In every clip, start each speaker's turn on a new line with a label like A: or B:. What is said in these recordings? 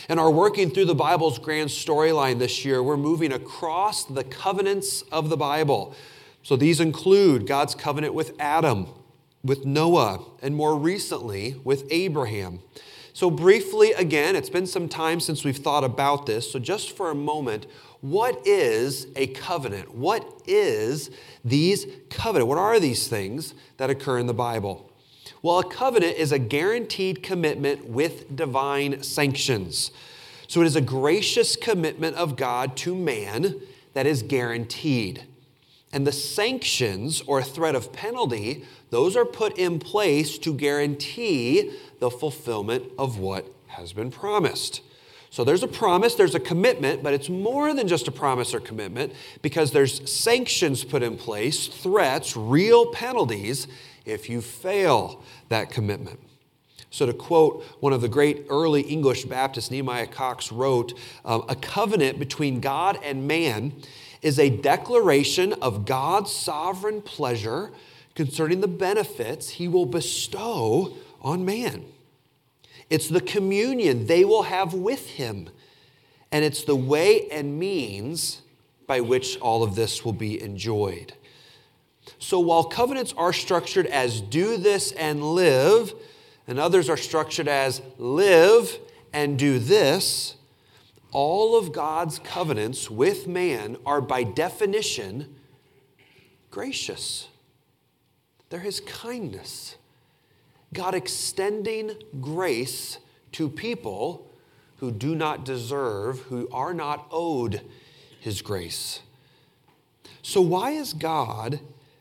A: In our working through the Bible's grand storyline this year, we're moving across the covenants of the Bible. So these include God's covenant with Adam, with Noah, and more recently with Abraham. So briefly, again, it's been some time since we've thought about this, so just for a moment, what is a covenant? What is these covenants? What are these things that occur in the Bible? Well, a covenant is a guaranteed commitment with divine sanctions. So it is a gracious commitment of God to man that is guaranteed. And the sanctions or threat of penalty, those are put in place to guarantee the fulfillment of what has been promised. So there's a promise, there's a commitment, but it's more than just a promise or commitment because there's sanctions put in place, threats, real penalties if you fail that commitment. So to quote one of the great early English Baptists, Nehemiah Cox wrote, a covenant between God and man is a declaration of God's sovereign pleasure concerning the benefits he will bestow on man. It's the communion they will have with him, and it's the way and means by which all of this will be enjoyed. So while covenants are structured as do this and live, and others are structured as live and do this, all of God's covenants with man are by definition gracious. They're his kindness. God extending grace to people who do not deserve, who are not owed his grace. So why is God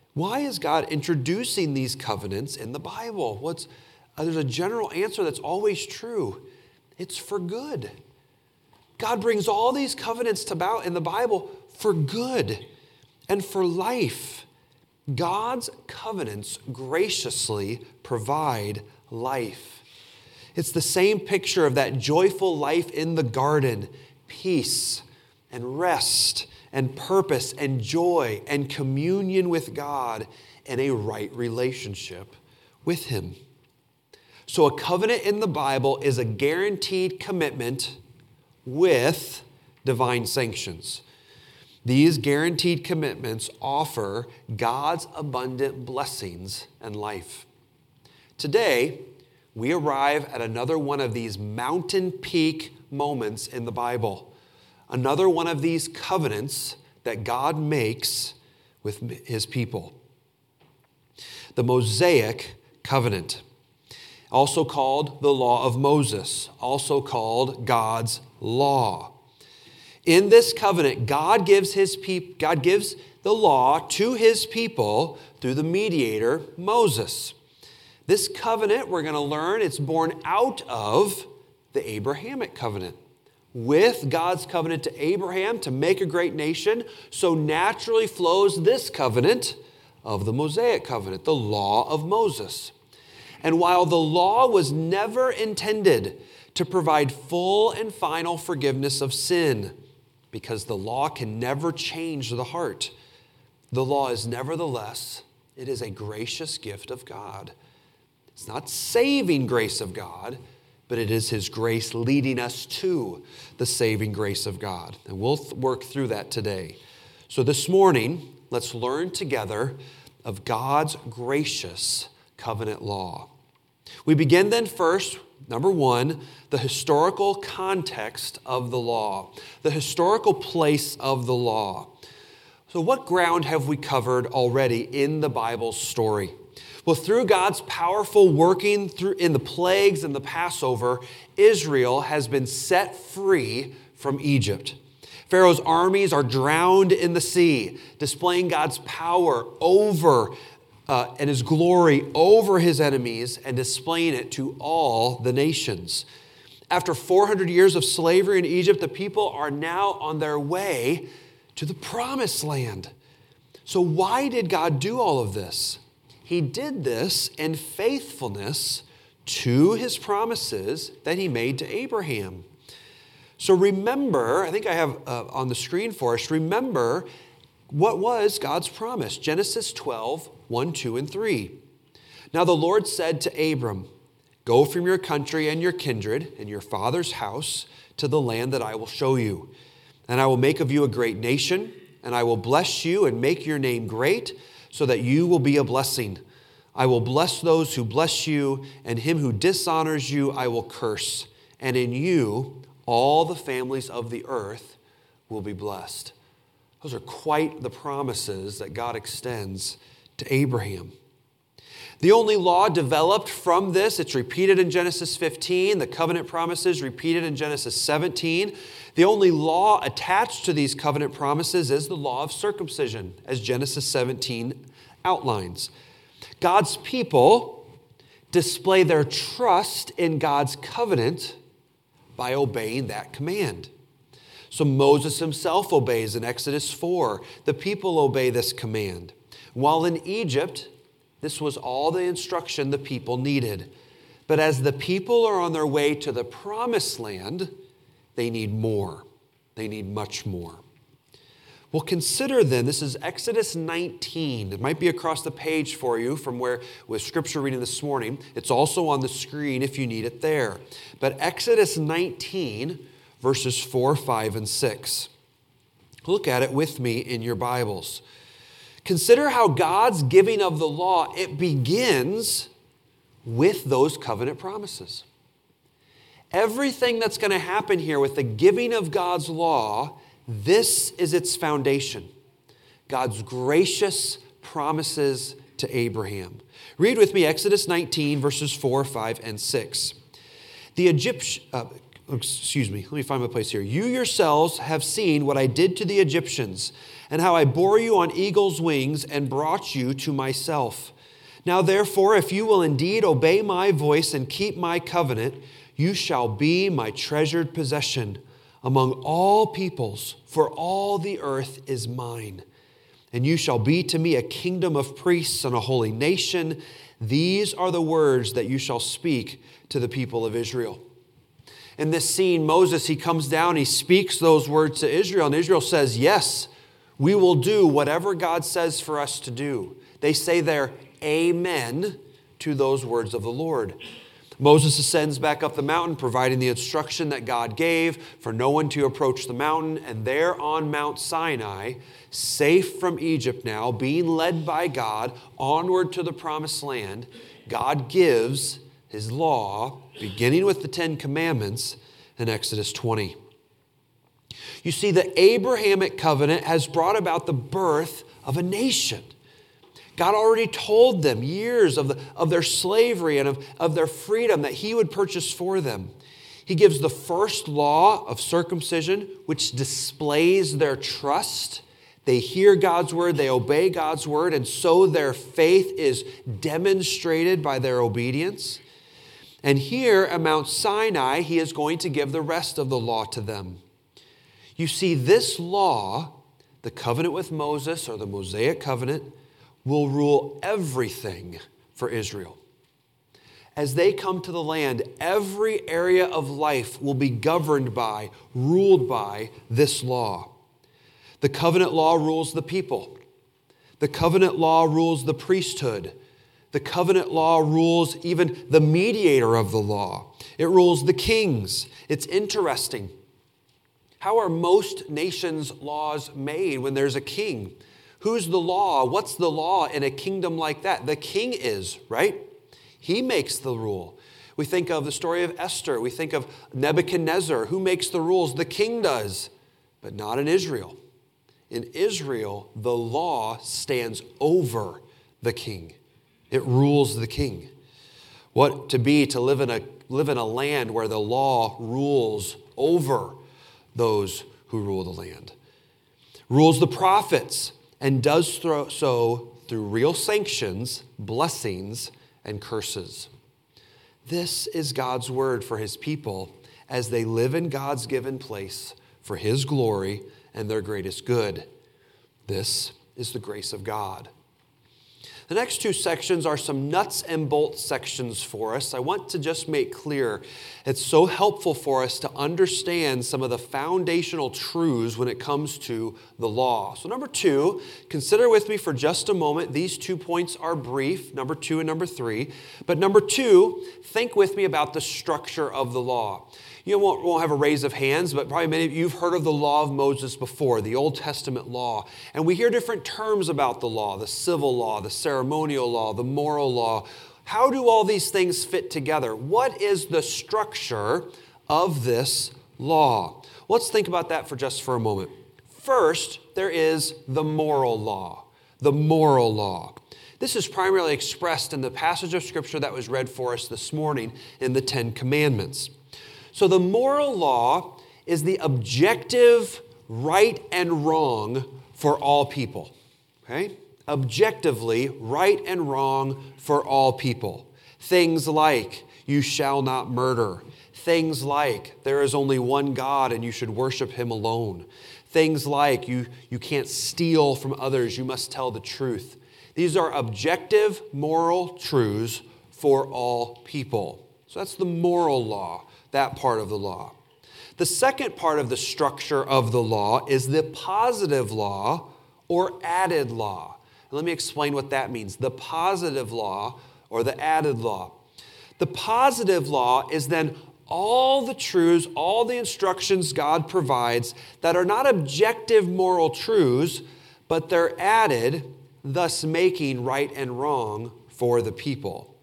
A: introducing these covenants in the Bible? There's a general answer that's always true. It's for good. God brings all these covenants about in the Bible for good and for life. God's covenants graciously provide life. It's the same picture of that joyful life in the garden, peace and rest and purpose and joy and communion with God and a right relationship with him. So a covenant in the Bible is a guaranteed commitment with divine sanctions. These guaranteed commitments offer God's abundant blessings and life. Today, we arrive at another one of these mountain peak moments in the Bible. Another one of these covenants that God makes with his people. The Mosaic covenant, also called the Law of Moses, also called God's law. In this covenant, God gives the law to his people through the mediator, Moses. This covenant, we're going to learn, it's born out of the Abrahamic covenant. With God's covenant to Abraham to make a great nation, so naturally flows this covenant of the Mosaic covenant, the law of Moses. And while the law was never intended to provide full and final forgiveness of sin, because the law can never change the heart, the law is nevertheless, it is a gracious gift of God. It's not saving grace of God, but it is his grace leading us to the saving grace of God. And we'll work through that today. So this morning, let's learn together of God's gracious covenant law. We begin then first, number one, the historical context of the law, the historical place of the law. So what ground have we covered already in the Bible's story? Well, through God's powerful working in the plagues and the Passover, Israel has been set free from Egypt. Pharaoh's armies are drowned in the sea, displaying God's power over and his glory over his enemies and displaying it to all the nations. After 400 years of slavery in Egypt, the people are now on their way to the promised land. So why did God do all of this? He did this in faithfulness to his promises that he made to Abraham. So remember, I think I have on the screen for us, remember what was God's promise. Genesis 12, 1, 2, and 3. Now the Lord said to Abram, Go from your country and your kindred and your father's house to the land that I will show you. And I will make of you a great nation, and I will bless you and make your name great, so that you will be a blessing. I will bless those who bless you, and him who dishonors you I will curse. And in you all the families of the earth will be blessed. Those are quite the promises that God extends to Abraham. The only law developed from this, it's repeated in Genesis 15, the covenant promises repeated in Genesis 17. The only law attached to these covenant promises is the law of circumcision, as Genesis 17 outlines. God's people display their trust in God's covenant by obeying that command. So Moses himself obeys in Exodus 4. The people obey this command. While in Egypt, this was all the instruction the people needed. But as the people are on their way to the promised land, they need more. They need much more. Well, consider then, this is Exodus 19. It might be across the page for you from where with scripture reading this morning. It's also on the screen if you need it there. But Exodus 19, verses 4, 5, and 6. Look at it with me in your Bibles. Consider how God's giving of the law, it begins with those covenant promises. Everything that's going to happen here with the giving of God's law, this is its foundation. God's gracious promises to Abraham. Read with me Exodus 19, verses 4, 5, and 6. Let me find my place here. You yourselves have seen what I did to the Egyptians, and how I bore you on eagle's wings and brought you to myself. Now therefore, if you will indeed obey my voice and keep my covenant, you shall be my treasured possession among all peoples, for all the earth is mine. And you shall be to me a kingdom of priests and a holy nation. These are the words that you shall speak to the people of Israel. In this scene, Moses, he comes down, he speaks those words to Israel, and Israel says, yes, we will do whatever God says for us to do. They say their amen to those words of the Lord. Moses ascends back up the mountain, providing the instruction that God gave for no one to approach the mountain. And there on Mount Sinai, safe from Egypt now, being led by God onward to the promised land, God gives his law, beginning with the 10 Commandments in Exodus 20. You see, the Abrahamic covenant has brought about the birth of a nation. God already told them years of their slavery and of their freedom that he would purchase for them. He gives the first law of circumcision, which displays their trust. They hear God's word, they obey God's word, and so their faith is demonstrated by their obedience. And here at Mount Sinai, he is going to give the rest of the law to them. You see, this law, the covenant with Moses, or the Mosaic covenant, will rule everything for Israel. As they come to the land, every area of life will be governed by, ruled by this law. The covenant law rules the people. The covenant law rules the priesthood. The covenant law rules even the mediator of the law. It rules the kings. It's interesting. How are most nations' laws made when there's a king? Who's the law? What's the law in a kingdom like that? The king is, right? He makes the rule. We think of the story of Esther. We think of Nebuchadnezzar. Who makes the rules? The king does, but not in Israel. In Israel, the law stands over the king. It rules the king. What to be to live in a land where the law rules over those who rule the land. Rules the prophets and does so through real sanctions, blessings, and curses. This is God's word for his people as they live in God's given place for his glory and their greatest good. This is the grace of God. The next two sections are some nuts and bolts sections for us. I want to just make clear it's so helpful for us to understand some of the foundational truths when it comes to the law. So number 2, consider with me for just a moment. These 2 points are brief, number 2 and number 3. But number 2, think with me about the structure of the law. You won't have a raise of hands, but probably many of you have heard of the law of Moses before, the Old Testament law. And we hear different terms about the law, the civil law, the ceremonial law, the moral law. How do all these things fit together? What is the structure of this law? Let's think about that for a moment. First, there is the moral law. The moral law. This is primarily expressed in the passage of Scripture that was read for us this morning in the Ten Commandments. So the moral law is the objective right and wrong for all people. Okay? Objectively right and wrong for all people. Things like you shall not murder. Things like there is only one God and you should worship him alone. Things like you can't steal from others, you must tell the truth. These are objective moral truths for all people. So that's the moral law. That part of the law. The second part of the structure of the law is the positive law or added law. And let me explain what that means. The positive law or the added law. The positive law is then all the truths, all the instructions God provides that are not objective moral truths, but they're added, thus making right and wrong for the people.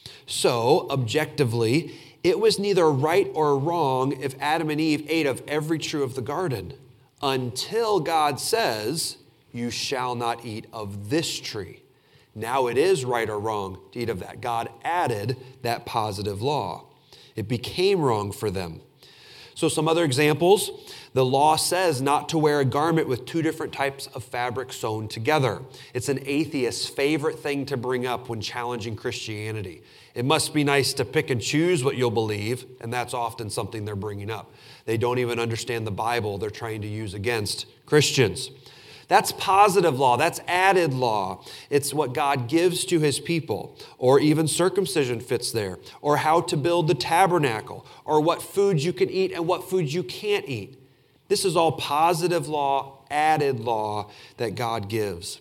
A: So, objectively, it was neither right or wrong if Adam and Eve ate of every tree of the garden until God says, you shall not eat of this tree. Now it is right or wrong to eat of that. God added that positive law. It became wrong for them. So some other examples. The law says not to wear a garment with 2 different types of fabric sewn together. It's an atheist's favorite thing to bring up when challenging Christianity. It must be nice to pick and choose what you'll believe, and that's often something they're bringing up. They don't even understand the Bible they're trying to use against Christians. That's positive law. That's added law. It's what God gives to his people. Or even circumcision fits there. Or how to build the tabernacle. Or what foods you can eat and what foods you can't eat. This is all positive law, added law that God gives.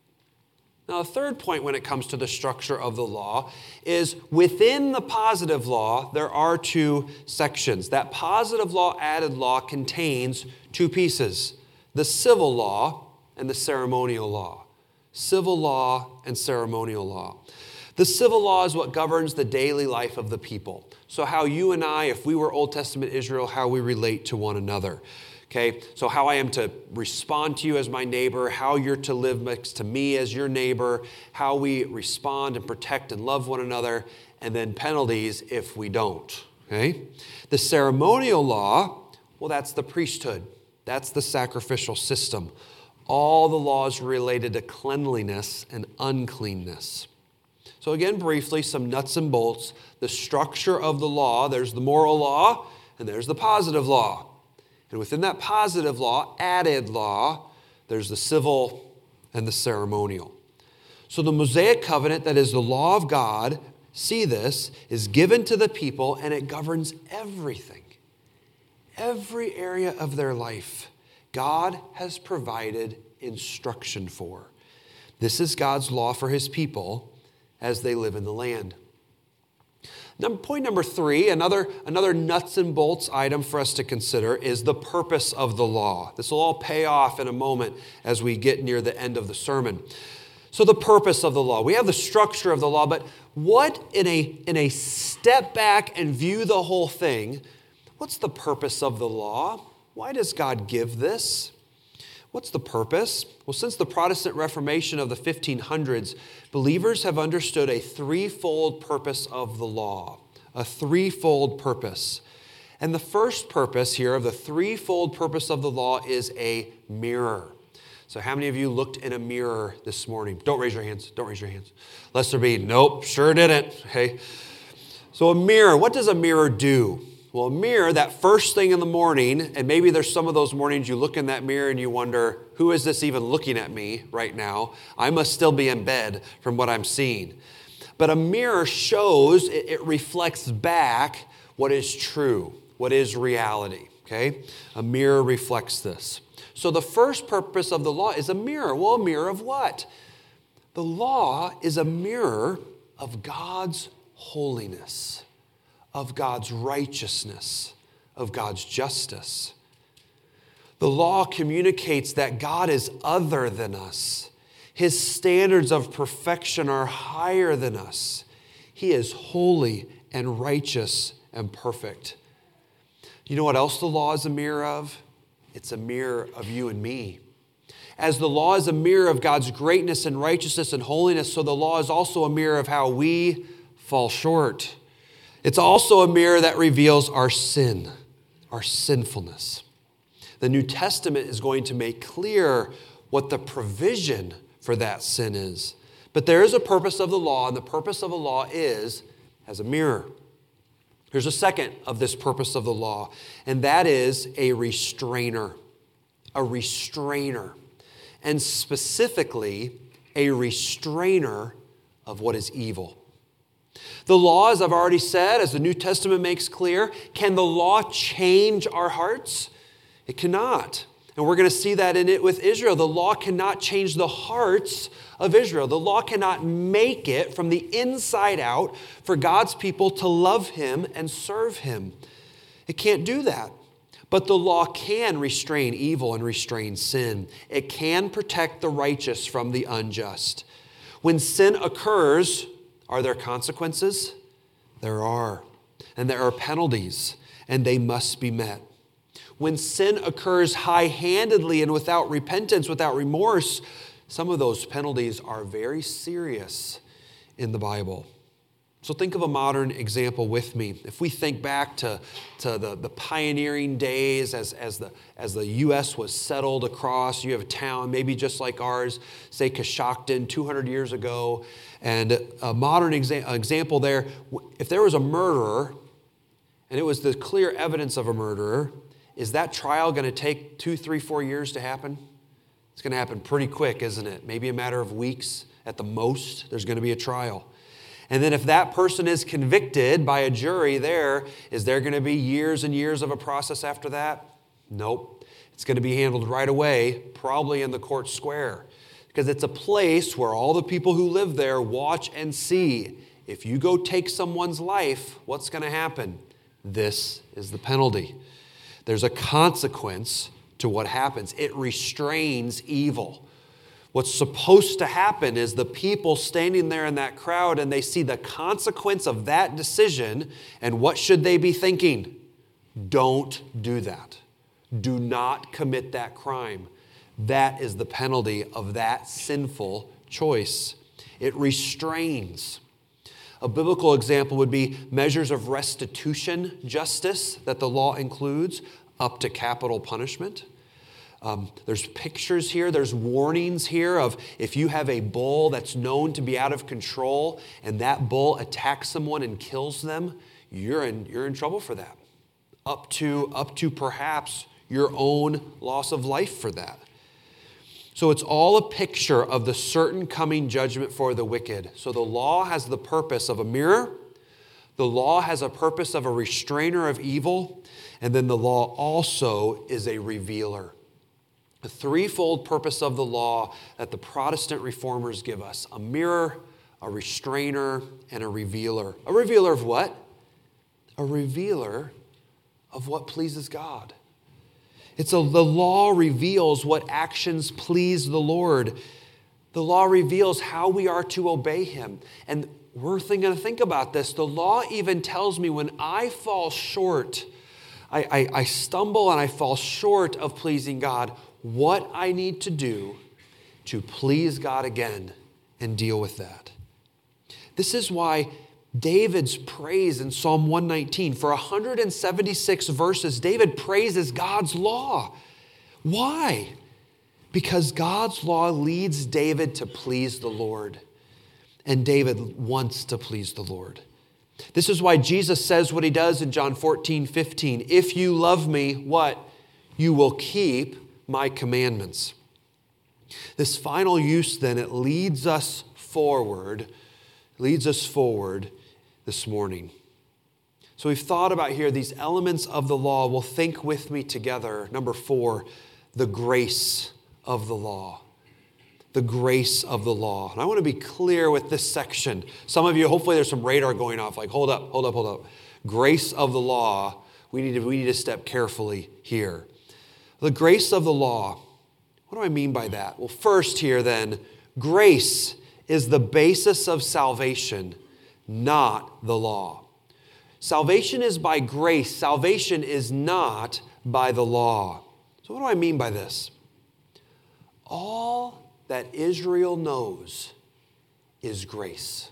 A: Now, the third point when it comes to the structure of the law is within the positive law, there are 2 sections. That positive law, added law contains 2 pieces. The civil law and the ceremonial law. Civil law and ceremonial law. The civil law is what governs the daily life of the people. So how you and I, if we were Old Testament Israel, how we relate to one another. Okay, so how I am to respond to you as my neighbor, how you're to live next to me as your neighbor, how we respond and protect and love one another, and then penalties if we don't. Okay? The ceremonial law, well, that's the priesthood. That's the sacrificial system. All the laws related to cleanliness and uncleanness. So again, briefly, some nuts and bolts. The structure of the law, there's the moral law, and there's the positive law. And within that positive law, added law, there's the civil and the ceremonial. So the Mosaic covenant, that is the law of God, see this, is given to the people and it governs everything. Every area of their life, God has provided instruction for. This is God's law for his people as they live in the land. Point number 3, another nuts and bolts item for us to consider is the purpose of the law. This will all pay off in a moment as we get near the end of the sermon. So the purpose of the law. We have the structure of the law, but what in a step back and view the whole thing, what's the purpose of the law? Why does God give this? What's the purpose? Well, since the Protestant Reformation of the 1500s, believers have understood a threefold purpose of the law. A threefold purpose. And the first purpose here of the threefold purpose of the law is a mirror. So how many of you looked in a mirror this morning? Don't raise your hands. Don't raise your hands. Lester B, nope, sure didn't. Okay. So a mirror, what does a mirror do? Well, a mirror, that first thing in the morning, and maybe there's some of those mornings you look in that mirror and you wonder, who is this even looking at me right now? I must still be in bed from what I'm seeing. But a mirror shows, it reflects back what is true, what is reality, okay? A mirror reflects this. So the first purpose of the law is a mirror. Well, a mirror of what? The law is a mirror of God's holiness, of God's righteousness, of God's justice. The law communicates that God is other than us. His standards of perfection are higher than us. He is holy and righteous and perfect. You know what else the law is a mirror of? It's a mirror of you and me. As the law is a mirror of God's greatness and righteousness and holiness, so the law is also a mirror of how we fall short. It's also a mirror that reveals our sin, our sinfulness. The New Testament is going to make clear what the provision for that sin is. But there is a purpose of the law, and the purpose of the law is as a mirror. There's a second of this purpose of the law, and that is a restrainer. A restrainer. And specifically, a restrainer of what is evil. The law, as I've already said, as the New Testament makes clear, can the law change our hearts? It cannot. And we're going to see that in it with Israel. The law cannot change the hearts of Israel. The law cannot make it from the inside out for God's people to love Him and serve Him. It can't do that. But the law can restrain evil and restrain sin. It can protect the righteous from the unjust. When sin occurs, are there consequences? There are. And there are penalties, and they must be met. When sin occurs high-handedly and without repentance, without remorse, some of those penalties are very serious in the Bible. So think of a modern example with me. If we think back to the pioneering days as the U.S. was settled across, you have a town maybe just like ours, say Coshocton 200 years ago, and a modern example there, if there was a murderer, and it was the clear evidence of a murderer, is that trial going to take 2, 3, 4 years to happen? It's going to happen pretty quick, isn't it? Maybe a matter of weeks at the most, there's going to be a trial. And then if that person is convicted by a jury there, is there going to be years and years of a process after that? Nope. It's going to be handled right away, probably in the court square. Because it's a place where all the people who live there watch and see. If you go take someone's life, what's going to happen? This is the penalty. There's a consequence to what happens. It restrains evil. What's supposed to happen is the people standing there in that crowd and they see the consequence of that decision, and what should they be thinking? Don't do that. Do not commit that crime. That is the penalty of that sinful choice. It restrains. A biblical example would be measures of restitution justice that the law includes, up to capital punishment. There's pictures here, there's warnings here of if you have a bull that's known to be out of control and that bull attacks someone and kills them, you're in trouble for that. Up to perhaps your own loss of life for that. So it's all a picture of the certain coming judgment for the wicked. So the law has the purpose of a mirror. The law has a purpose of a restrainer of evil. And then the law also is a revealer. The threefold purpose of the law that the Protestant reformers give us: a mirror, a restrainer, and a revealer. A revealer of what? A revealer of what pleases God. The law reveals what actions please the Lord. The law reveals how we are to obey Him. And we're going to think about this. The law even tells me when I fall short, I stumble and I fall short of pleasing God, what I need to do to please God again and deal with that. This is why David's praise in Psalm 119, for 176 verses, David praises God's law. Why? Because God's law leads David to please the Lord. And David wants to please the Lord. This is why Jesus says what he does in John 14:15. If you love me, what? You will keep my commandments. This final use then, it leads us forward this morning. So we've thought about here these elements of the law. Well, think with me together. Number 4, the grace of the law. The grace of the law. And I want to be clear with this section. Some of you, hopefully there's some radar going off, like, hold up. Grace of the law. We need to step carefully here. The grace of the law. What do I mean by that? Well, first here then, grace is the basis of salvation, not the law. Salvation is by grace. Salvation is not by the law. So what do I mean by this? All that Israel knows is grace.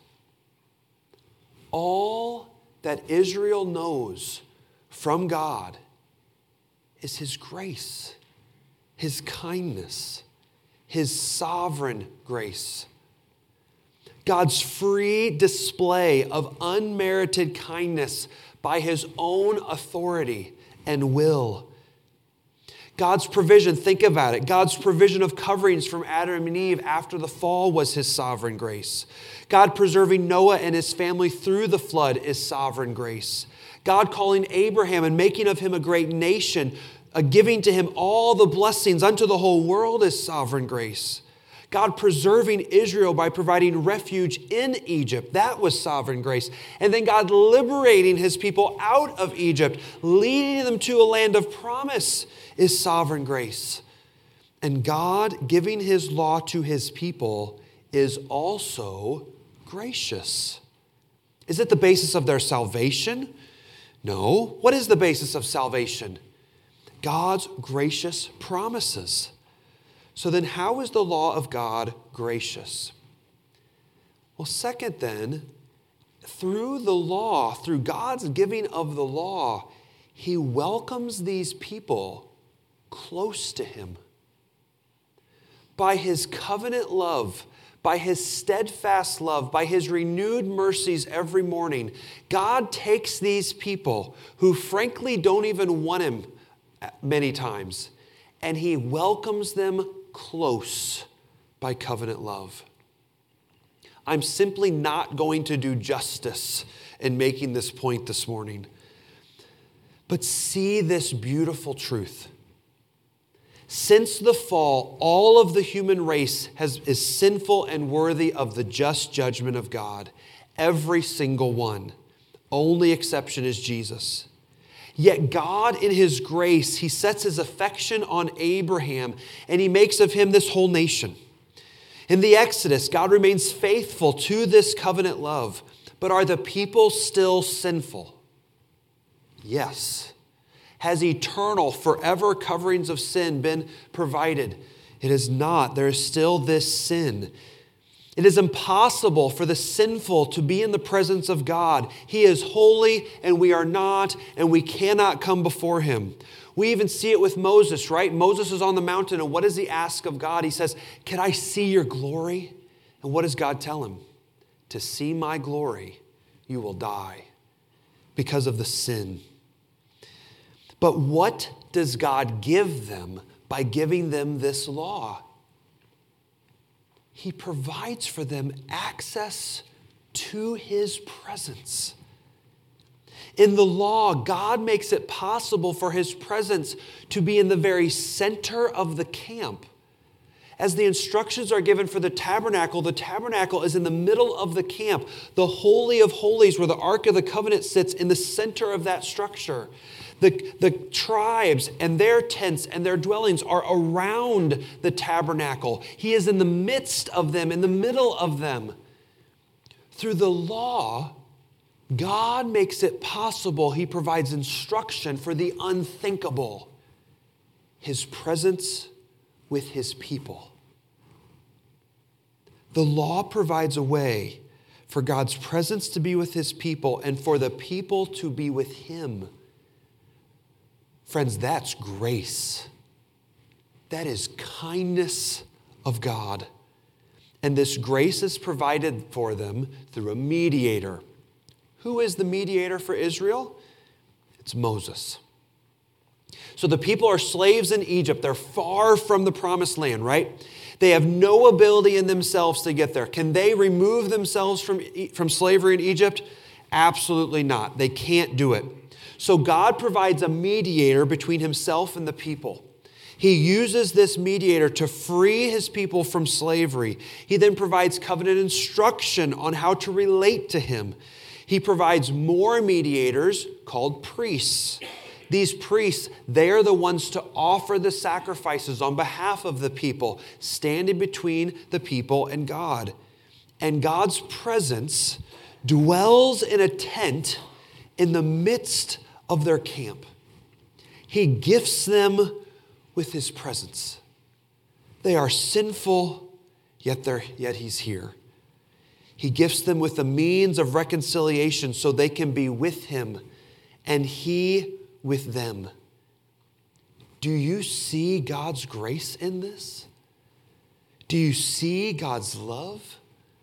A: All that Israel knows from God is His grace, His kindness, His sovereign grace. God's free display of unmerited kindness by His own authority and will. God's provision, think about it. God's provision of coverings from Adam and Eve after the fall was His sovereign grace. God preserving Noah and his family through the flood is sovereign grace. God calling Abraham and making of him a great nation, giving to him all the blessings unto the whole world is sovereign grace. God preserving Israel by providing refuge in Egypt. That was sovereign grace. And then God liberating His people out of Egypt, leading them to a land of promise is sovereign grace. And God giving His law to His people is also gracious. Is it the basis of their salvation? No. What is the basis of salvation? God's gracious promises. So then how is the law of God gracious? Well, second then, through the law, through God's giving of the law, He welcomes these people close to Him. By His covenant love, by His steadfast love, by His renewed mercies every morning, God takes these people who frankly don't even want Him many times, and He welcomes them close by covenant love. I'm simply not going to do justice in making this point this morning. But see this beautiful truth. Since the fall, all of the human race is sinful and worthy of the just judgment of God. Every single one. Only exception is Jesus. Yet God, in His grace, He sets His affection on Abraham, and He makes of him this whole nation. In the Exodus, God remains faithful to this covenant love. But are the people still sinful? Yes. Has eternal, forever coverings of sin been provided? It is not. There is still this sin. It is impossible for the sinful to be in the presence of God. He is holy and we are not, and we cannot come before Him. We even see it with Moses, right? Moses is on the mountain, and what does he ask of God? He says, "Can I see your glory?" And what does God tell him? To see my glory, you will die because of the sin. But what does God give them by giving them this law? He provides for them access to His presence. In the law, God makes it possible for His presence to be in the very center of the camp. As the instructions are given for the tabernacle is in the middle of the camp. The Holy of Holies, where the Ark of the Covenant sits, in the center of that structure. The tribes and their tents and their dwellings are around the tabernacle. He is in the midst of them, in the middle of them. Through the law, God makes it possible. He provides instruction for the unthinkable. His presence with His people. The law provides a way for God's presence to be with His people and for the people to be with Him. Friends, that's grace. That is kindness of God. And this grace is provided for them through a mediator Who is the mediator for Israel? It's Moses. So the people are slaves in Egypt. They're far from the promised land, right? They have no ability in themselves to get there. Can they remove themselves from slavery in Egypt? Absolutely not. They can't do it. So God provides a mediator between himself and the people. He uses this mediator to free his people from slavery. He then provides covenant instruction on how to relate to him. He provides more mediators called priests. These priests, they are the ones to offer the sacrifices on behalf of the people, standing between the people and God. And God's presence dwells in a tent in the midst of their camp. He gifts them with his presence. They are sinful, yet he's here. He gifts them with the means of reconciliation so they can be with him and he with them. Do you see God's grace in this? Do you see God's love?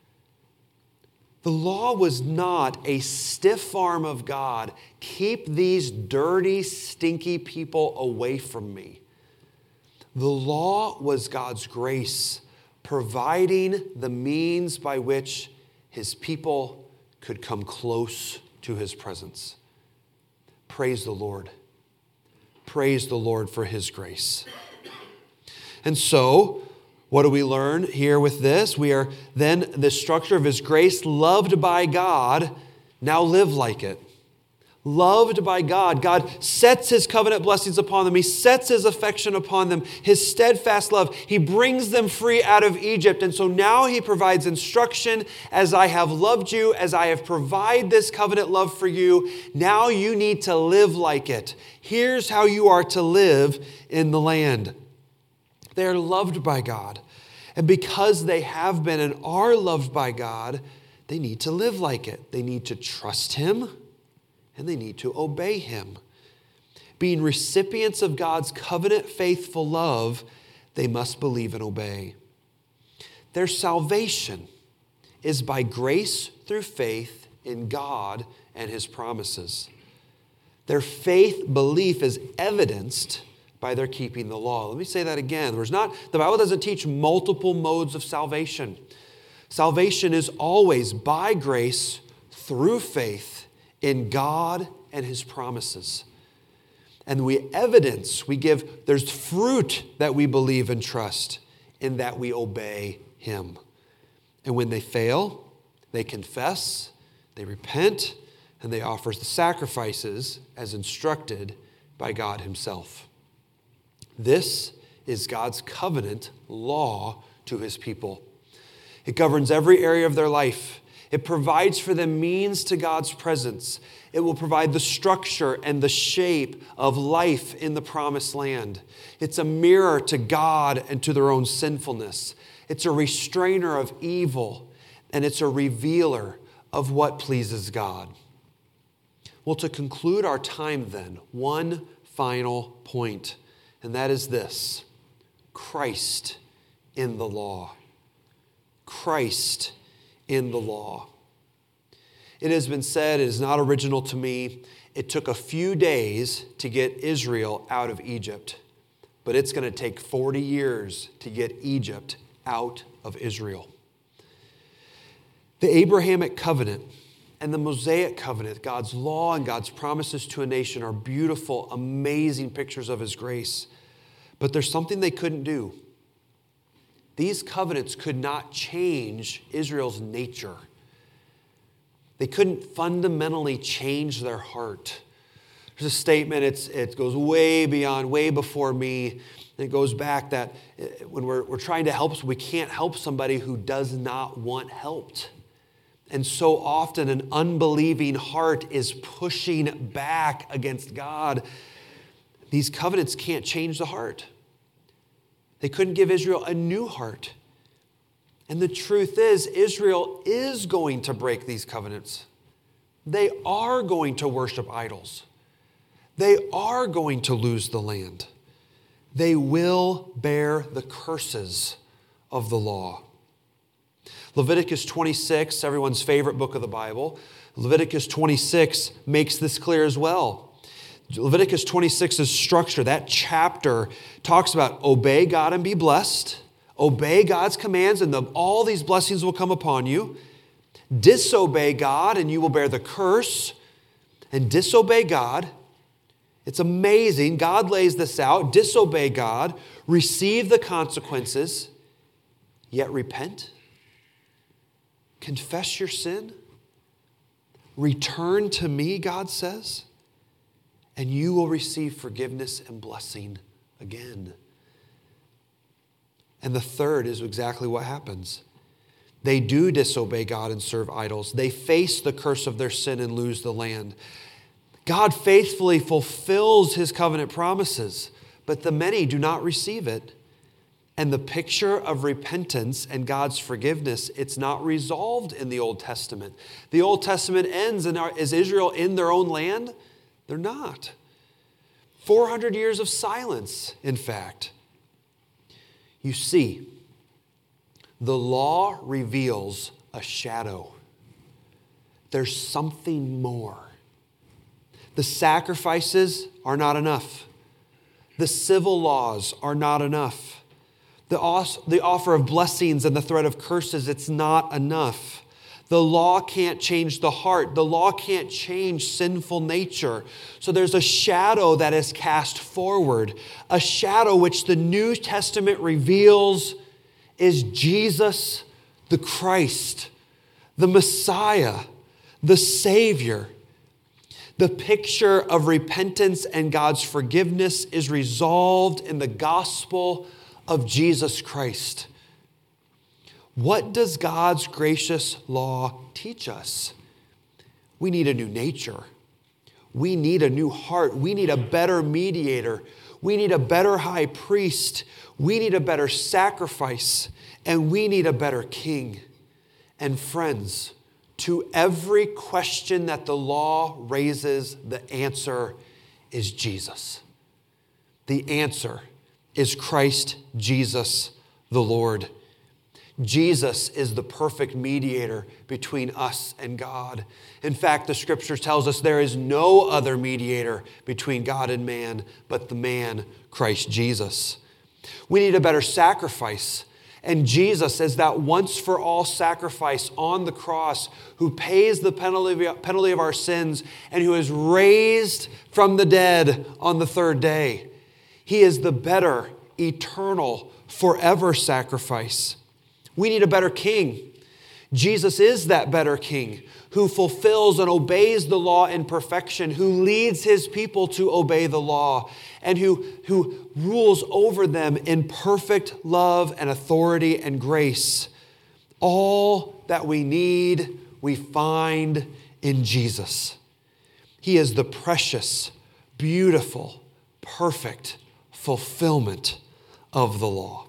A: The law was not a stiff arm of God. Keep these dirty, stinky people away from me. The law was God's grace, providing the means by which his people could come close to his presence. Praise the Lord. Praise the Lord for his grace. And so, what do we learn here with this? We are then the structure of his grace, loved by God, now live like it. Loved by God. God sets his covenant blessings upon them. He sets his affection upon them, his steadfast love. He brings them free out of Egypt. And so now he provides instruction. As I have loved you, as I have provided this covenant love for you, now you need to live like it. Here's how you are to live in the land. They are loved by God. And because they have been and are loved by God, they need to live like it. They need to trust him. And they need to obey him. Being recipients of God's covenant faithful love, they must believe and obey. Their salvation is by grace through faith in God and his promises. Their faith belief is evidenced by their keeping the law. Let me say that again. The Bible doesn't teach multiple modes of salvation. Salvation is always by grace through faith in God and his promises. And there's fruit that we believe and trust in that we obey him. And when they fail, they confess, they repent, and they offer the sacrifices as instructed by God himself. This is God's covenant law to his people. It governs every area of their life. It provides for them means to God's presence. It will provide the structure and the shape of life in the promised land. It's a mirror to God and to their own sinfulness. It's a restrainer of evil, and it's a revealer of what pleases God. Well, to conclude our time then, one final point, and that is this: Christ in the law. Christ in the law. It has been said, it is not original to me, it took a few days to get Israel out of Egypt, but it's going to take 40 years to get Egypt out of Israel. The Abrahamic covenant and the Mosaic covenant, God's law and God's promises to a nation, are beautiful, amazing pictures of his grace. But there's something they couldn't do. These covenants could not change Israel's nature. They couldn't fundamentally change their heart. There's a statement, it goes way beyond, way before me. And it goes back that when we're trying to help, we can't help somebody who does not want helped. And so often an unbelieving heart is pushing back against God. These covenants can't change the heart. They couldn't give Israel a new heart. And the truth is, Israel is going to break these covenants. They are going to worship idols. They are going to lose the land. They will bear the curses of the law. Leviticus 26, everyone's favorite book of the Bible, Leviticus 26 makes this clear as well. Leviticus 26's structure, that chapter talks about obey God and be blessed, obey God's commands and all these blessings will come upon you. Disobey God and you will bear the curse. And disobey God, it's amazing. God lays this out. Disobey God, receive the consequences, yet repent. Confess your sin. Return to me, God says, and you will receive forgiveness and blessing again. And the third is exactly what happens. They do disobey God and serve idols. They face the curse of their sin and lose the land. God faithfully fulfills his covenant promises, but the many do not receive it. And the picture of repentance and God's forgiveness, it's not resolved in the Old Testament. The Old Testament ends, and is Israel in their own land? They're not. 400 years of silence, in fact. You see, the law reveals a shadow. There's something more. The sacrifices are not enough. The civil laws are not enough. The offer of blessings and the threat of curses, it's not enough. The law can't change the heart. The law can't change sinful nature. So there's a shadow that is cast forward. A shadow which the New Testament reveals is Jesus the Christ, the Messiah, the Savior. The picture of repentance and God's forgiveness is resolved in the gospel of Jesus Christ. What does God's gracious law teach us? We need a new nature. We need a new heart. We need a better mediator. We need a better high priest. We need a better sacrifice. And we need a better king. And friends, to every question that the law raises, the answer is Jesus. The answer is Christ Jesus the Lord. Jesus is the perfect mediator between us and God. In fact, the scripture tells us there is no other mediator between God and man but the man, Christ Jesus. We need a better sacrifice. And Jesus is that once-for-all sacrifice on the cross who pays the penalty of our sins and who is raised from the dead on the third day. He is the better, eternal, forever sacrifice. We need a better king. Jesus is that better king who fulfills and obeys the law in perfection, who leads his people to obey the law, and who rules over them in perfect love and authority and grace. All that we need, we find in Jesus. He is the precious, beautiful, perfect fulfillment of the law.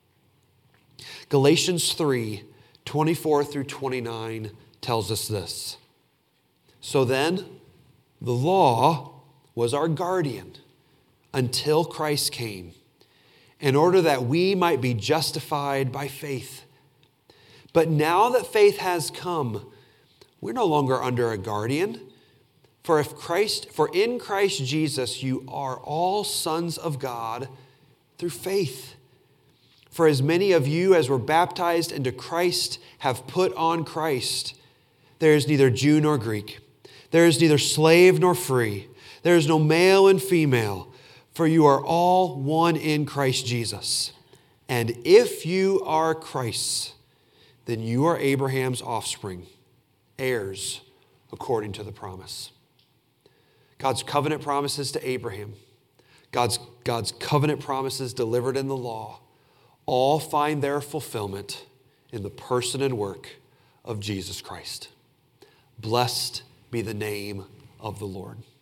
A: Galatians 3:24 through 29 tells us this. So then, the law was our guardian until Christ came, in order that we might be justified by faith. But now that faith has come, we're no longer under a guardian. For in Christ Jesus you are all sons of God through faith. For as many of you as were baptized into Christ have put on Christ. There is neither Jew nor Greek. There is neither slave nor free. There is no male and female. For you are all one in Christ Jesus. And if you are Christ's, then you are Abraham's offspring, heirs according to the promise. God's covenant promises to Abraham, God's covenant promises delivered in the law, all find their fulfillment in the person and work of Jesus Christ. Blessed be the name of the Lord.